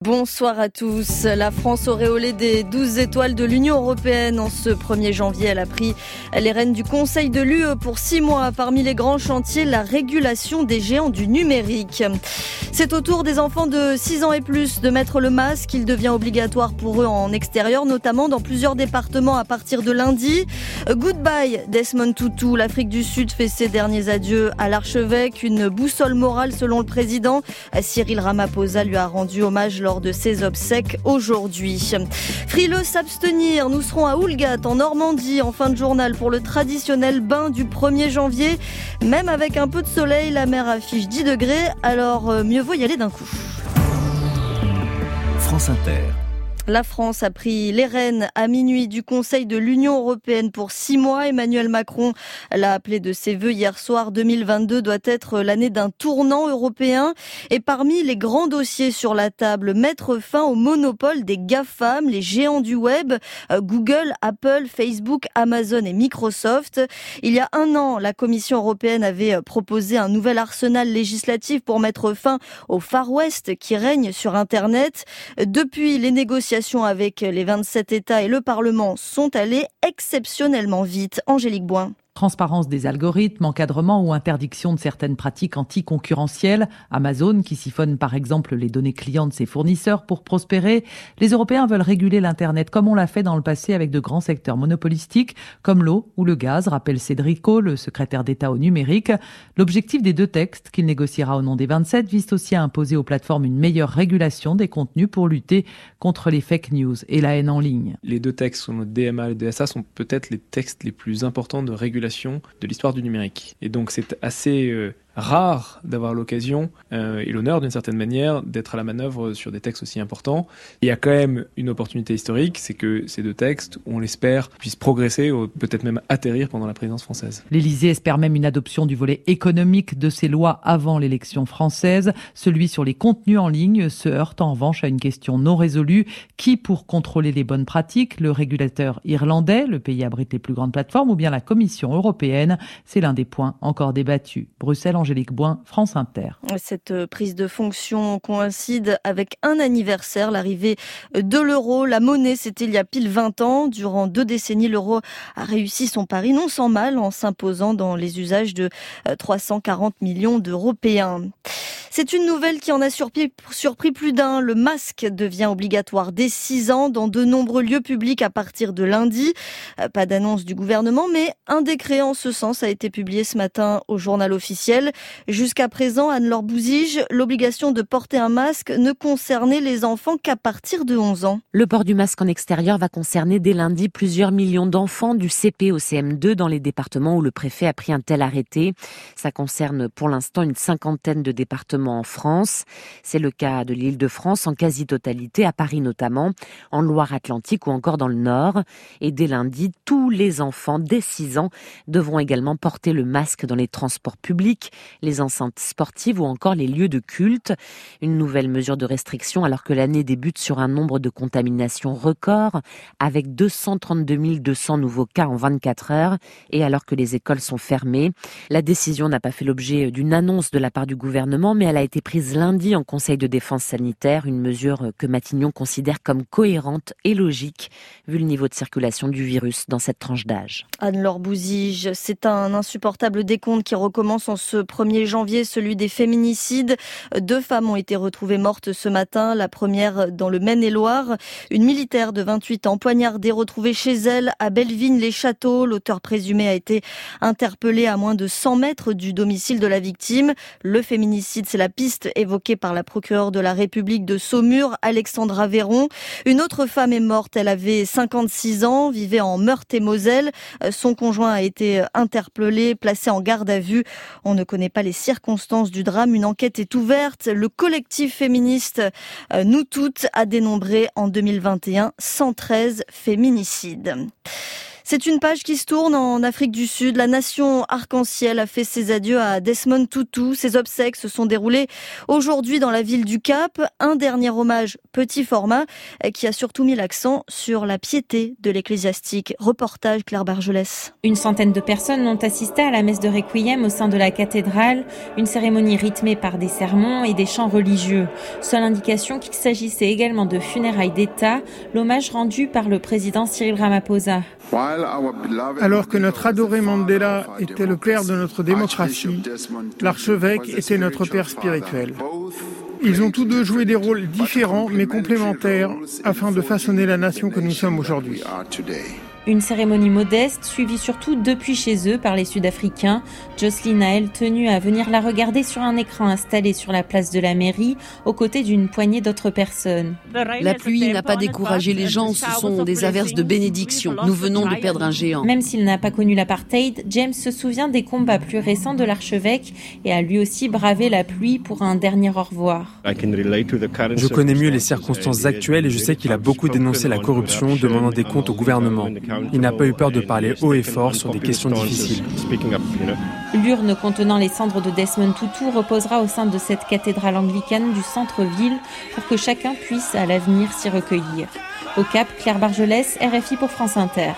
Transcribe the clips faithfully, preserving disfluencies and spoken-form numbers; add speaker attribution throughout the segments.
Speaker 1: Bonsoir à tous. La France auréolée des douze étoiles de l'Union européenne. En ce premier janvier, elle a pris les rênes du Conseil de l'U E pour six mois. Parmi les grands chantiers, la régulation des géants du numérique. C'est au tour des enfants de six ans et plus de mettre le masque. Il devient obligatoire pour eux en extérieur, notamment dans plusieurs départements à partir de lundi. Goodbye Desmond Tutu. L'Afrique du Sud fait ses derniers adieux à l'archevêque. Une boussole morale selon le président. Cyril Ramaphosa lui a rendu hommage lors de ses obsèques aujourd'hui. Frileux s'abstenir, nous serons à Oulgat en Normandie en fin de journal pour le traditionnel bain du premier janvier. Même avec un peu de soleil, la mer affiche dix degrés, alors mieux vaut y aller d'un coup.
Speaker 2: France Inter.
Speaker 1: La France a pris les rênes à minuit du Conseil de l'Union européenne pour six mois. Emmanuel Macron l'a appelé de ses vœux hier soir. deux mille vingt-deux doit être l'année d'un tournant européen. Et parmi les grands dossiers sur la table, mettre fin au monopole des GAFAM, les géants du web, Google, Apple, Facebook, Amazon et Microsoft. Il y a un an, la Commission européenne avait proposé un nouvel arsenal législatif pour mettre fin au Far West qui règne sur Internet. Depuis, les négociations avec les vingt-sept États et le Parlement sont allées exceptionnellement vite. Angélique Boin.
Speaker 3: Transparence des algorithmes, encadrement ou interdiction de certaines pratiques anticoncurrentielles. Amazon qui siphonne par exemple les données clients de ses fournisseurs pour prospérer. Les Européens veulent réguler l'Internet comme on l'a fait dans le passé avec de grands secteurs monopolistiques comme l'eau ou le gaz, rappelle Cédric O, le secrétaire d'État au numérique. L'objectif des deux textes qu'il négociera au nom des vingt-sept vise aussi à imposer aux plateformes une meilleure régulation des contenus pour lutter contre les fake news et la haine en ligne.
Speaker 4: Les deux textes sur notre D M A et le D S A sont peut-être les textes les plus importants de régulation de l'histoire du numérique. Et donc c'est assez euh, rare d'avoir l'occasion euh, et l'honneur d'une certaine manière d'être à la manœuvre sur des textes aussi importants. Il y a quand même une opportunité historique, c'est que ces deux textes, on l'espère, puissent progresser ou peut-être même atterrir pendant la présidence française.
Speaker 3: L'Élysée espère même une adoption du volet économique de ces lois avant l'élection française. Celui sur les contenus en ligne se heurte en revanche à une question non résolue. Qui pour contrôler les bonnes pratiques? Le régulateur irlandais, le pays abrite les plus grandes plateformes, ou bien la Commission européenne? C'est l'un des points encore débattus. Bruxelles, Angélique Boin, France Inter.
Speaker 1: Cette prise de fonction coïncide avec un anniversaire, l'arrivée de l'euro. La monnaie, c'était il y a pile vingt ans. Durant deux décennies, l'euro a réussi son pari non sans mal en s'imposant dans les usages de trois cent quarante millions d'Européens. C'est une nouvelle qui en a surpris, surpris plus d'un. Le masque devient obligatoire dès six ans dans de nombreux lieux publics à partir de lundi. Pas d'annonce du gouvernement, mais un décret en ce sens a été publié ce matin au journal officiel. Jusqu'à présent, Anne-Laure Bouzige, l'obligation de porter un masque ne concernait les enfants qu'à partir de onze ans.
Speaker 5: Le port du masque en extérieur va concerner dès lundi plusieurs millions d'enfants du C P au C M deux dans les départements où le préfet a pris un tel arrêté. Ça concerne pour l'instant une cinquantaine de départements en France. C'est le cas de l'Île-de-France en quasi-totalité, à Paris notamment, en Loire-Atlantique ou encore dans le Nord. Et dès lundi, tous les enfants dès six ans devront également porter le masque dans les transports publics, les enceintes sportives ou encore les lieux de culte. Une nouvelle mesure de restriction alors que l'année débute sur un nombre de contaminations record avec deux cent trente-deux mille deux cents nouveaux cas en vingt-quatre heures et alors que les écoles sont fermées. La décision n'a pas fait l'objet d'une annonce de la part du gouvernement, mais elle a été prise lundi en Conseil de défense sanitaire, une mesure que Matignon considère comme cohérente et logique vu le niveau de circulation du virus dans cette tranche d'âge.
Speaker 1: Anne-Laure Bouzige, c'est un insupportable décompte qui recommence en ce premier janvier, celui des féminicides. Deux femmes ont été retrouvées mortes ce matin, la première dans le Maine-et-Loire. Une militaire de vingt-huit ans poignardée retrouvée chez elle à Belleville-les-Châteaux. L'auteur présumé a été interpellé à moins de cent mètres du domicile de la victime. Le féminicide, c'est la piste évoquée par la procureure de la République de Saumur, Alexandra Véron. Une autre femme est morte, elle avait cinquante-six ans, vivait en Meurthe-et-Moselle. Son conjoint a été interpellé, placé en garde à vue. On ne connaît pas les circonstances du drame, une enquête est ouverte. Le collectif féministe Nous Toutes a dénombré en deux mille vingt et un cent treize féminicides. C'est une page qui se tourne en Afrique du Sud. La nation arc-en-ciel a fait ses adieux à Desmond Tutu. Ses obsèques se sont déroulées aujourd'hui dans la ville du Cap. Un dernier hommage petit format qui a surtout mis l'accent sur la piété de l'ecclésiastique. Reportage Claire Bargelès.
Speaker 2: Une centaine de personnes ont assisté à la messe de Requiem au sein de la cathédrale. Une cérémonie rythmée par des sermons et des chants religieux. Seule indication qu'il s'agissait également de funérailles d'État, l'hommage rendu par le président Cyril Ramaphosa.
Speaker 6: Alors que notre adoré Mandela était le père de notre démocratie, l'archevêque était notre père spirituel. Ils ont tous deux joué des rôles différents mais complémentaires afin de façonner la nation que nous sommes aujourd'hui.
Speaker 2: Une cérémonie modeste, suivie surtout depuis chez eux par les Sud-Africains. Jocelyn a, elle, tenu à venir la regarder sur un écran installé sur la place de la mairie, aux côtés d'une poignée d'autres personnes.
Speaker 7: La pluie n'a pas découragé les gens, ce sont des averses de bénédiction. Nous venons de perdre un géant.
Speaker 2: Même s'il n'a pas connu l'apartheid, James se souvient des combats plus récents de l'archevêque et a lui aussi bravé la pluie pour un dernier au revoir.
Speaker 8: Je connais mieux les circonstances actuelles et je sais qu'il a beaucoup dénoncé la corruption, demandant des comptes au gouvernement. Il n'a pas eu peur de parler haut et fort sur des questions difficiles.
Speaker 2: L'urne contenant les cendres de Desmond Tutu reposera au sein de cette cathédrale anglicane du centre-ville pour que chacun puisse à l'avenir s'y recueillir. Au Cap, Claire Bargelès, R F I pour France Inter.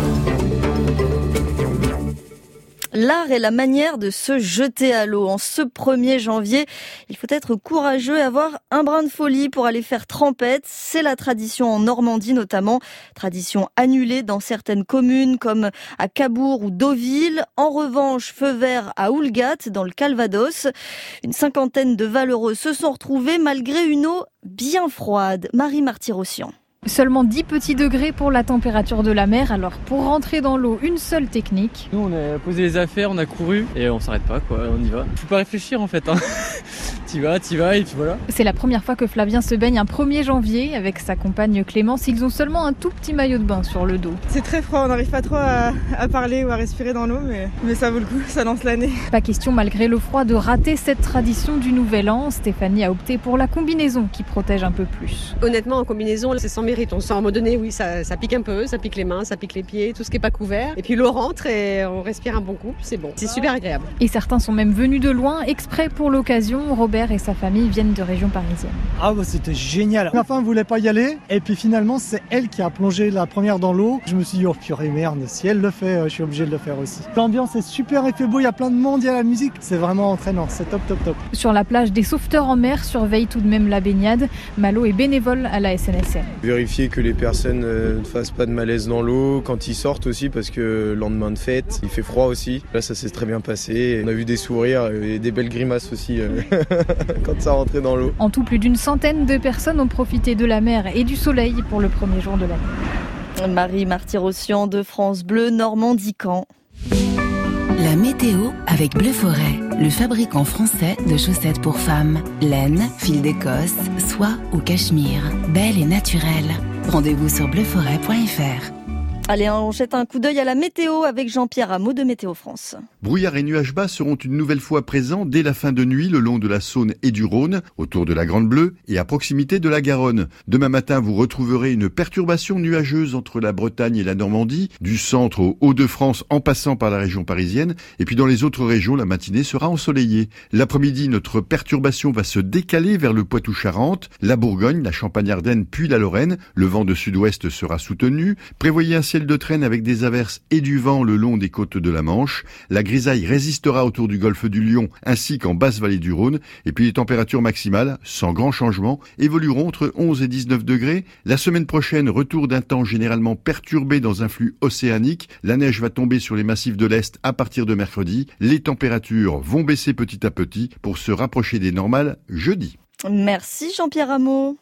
Speaker 1: L'art est la manière de se jeter à l'eau. En ce premier janvier, il faut être courageux et avoir un brin de folie pour aller faire trempette. C'est la tradition en Normandie notamment. Tradition annulée dans certaines communes comme à Cabourg ou Deauville. En revanche, feu vert à Oulgat dans le Calvados. Une cinquantaine de valeureux se sont retrouvés malgré une eau bien froide. Marie Martyrossian.
Speaker 9: Seulement dix petits degrés pour la température de la mer, alors pour rentrer dans l'eau, une seule technique.
Speaker 10: Nous on a posé les affaires, on a couru et on s'arrête pas quoi, on y va. Faut pas réfléchir en fait, hein. T'y vas, t'y vas et puis voilà.
Speaker 9: C'est la première fois que Flavien se baigne un premier janvier avec sa compagne Clémence. Ils ont seulement un tout petit maillot de bain sur le dos.
Speaker 11: C'est très froid, on n'arrive pas trop à, à parler ou à respirer dans l'eau, mais, mais ça vaut le coup, ça lance l'année.
Speaker 9: Pas question malgré le froid de rater cette tradition du Nouvel An. Stéphanie a opté pour la combinaison qui protège un peu plus.
Speaker 12: Honnêtement, en combinaison, c'est sans mérite. On sent à un moment donné, oui, ça, ça pique un peu, ça pique les mains, ça pique les pieds, tout ce qui n'est pas couvert. Et puis l'eau rentre et on respire un bon coup, c'est bon. C'est super agréable.
Speaker 9: Et certains sont même venus de loin, exprès pour l'occasion. Robert et sa famille viennent de région parisienne.
Speaker 13: Ah bah c'était génial. Ma femme voulait pas y aller et puis finalement c'est elle qui a plongé la première dans l'eau. Je me suis dit oh purée merde, si elle le fait, je suis obligé de le faire aussi. L'ambiance est super, il fait beau, il y a plein de monde, il y a la musique. C'est vraiment entraînant, c'est top top top.
Speaker 9: Sur la plage, des sauveteurs en mer surveillent tout de même la baignade. Malo est bénévole à la S N S M.
Speaker 14: Vérifier que les personnes ne fassent pas de malaise dans l'eau quand ils sortent aussi parce que lendemain de fête, il fait froid aussi. Là ça s'est très bien passé. On a vu des sourires et des belles grimaces aussi quand ça rentrait dans l'eau.
Speaker 9: En tout, plus d'une centaine de personnes ont profité de la mer et du soleil pour le premier jour de l'année.
Speaker 1: Marie Martyrossian de France Bleu Normandie-Caen.
Speaker 15: La météo avec Bleu Forêt, le fabricant français de chaussettes pour femmes. Laine, fil d'Écosse, soie ou cachemire. Belle et naturelle. Rendez-vous sur bleu forêt point f r.
Speaker 1: Allez, on jette un coup d'œil à la météo avec Jean-Pierre Hameau de Météo France.
Speaker 16: Brouillard et nuages bas seront une nouvelle fois présents dès la fin de nuit le long de la Saône et du Rhône, autour de la Grande Bleue et à proximité de la Garonne. Demain matin, vous retrouverez une perturbation nuageuse entre la Bretagne et la Normandie, du centre au Hauts-de-France en passant par la région parisienne, et puis dans les autres régions, la matinée sera ensoleillée. L'après-midi, notre perturbation va se décaler vers le Poitou-Charentes, la Bourgogne, la Champagne-Ardenne puis la Lorraine. Le vent de sud-ouest sera soutenu. Prévoyez un ciel de traîne avec des averses et du vent le long des côtes de la Manche. La grisaille résistera autour du golfe du Lion ainsi qu'en basse vallée du Rhône. Et puis les températures maximales, sans grand changement, évolueront entre onze et dix-neuf degrés. La semaine prochaine, retour d'un temps généralement perturbé dans un flux océanique. La neige va tomber sur les massifs de l'Est à partir de mercredi. Les températures vont baisser petit à petit pour se rapprocher des normales jeudi.
Speaker 1: Merci Jean-Pierre Hameau.